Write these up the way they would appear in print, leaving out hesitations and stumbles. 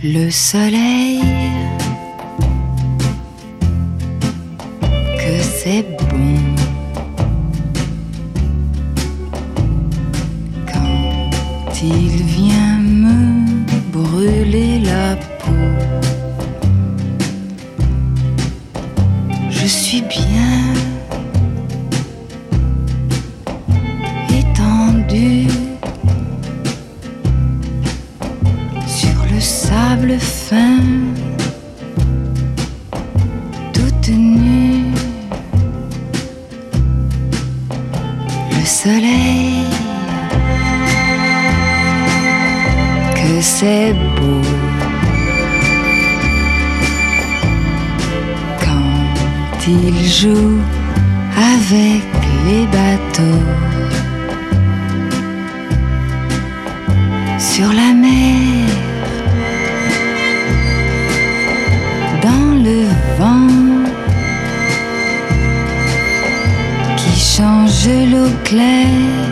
Le soleil, que c'est bon quand il vient me brûler la peau. Je suis bien étendue sur le sable fin, toute nue. Le soleil, que c'est beau quand il joue avec les bateaux sur la mer, dans le vent qui change l'eau claire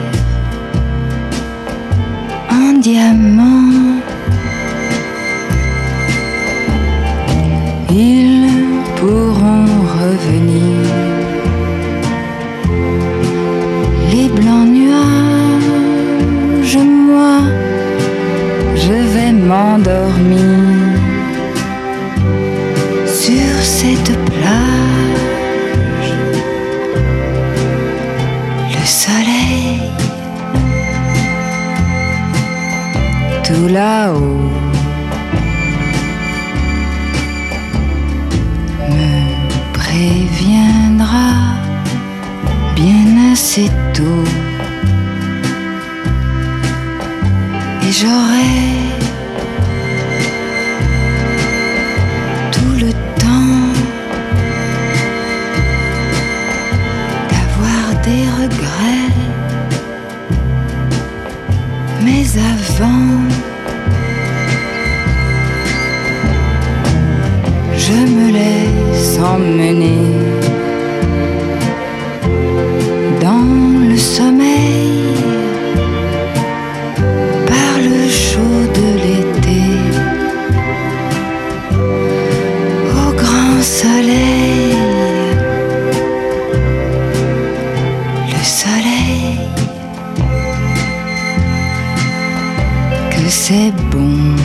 en diamant. Ils pourront revenir, les blancs nuages, moi je vais m'endormir sur cette plage. Le soleil, tout là-haut, me préviendra bien assez tôt, et j'aurai tout le temps d'avoir des regrets. Mais avant, je me laisse emmener dans le sommeil par le chaud de l'été, au grand soleil. Le soleil, que c'est bon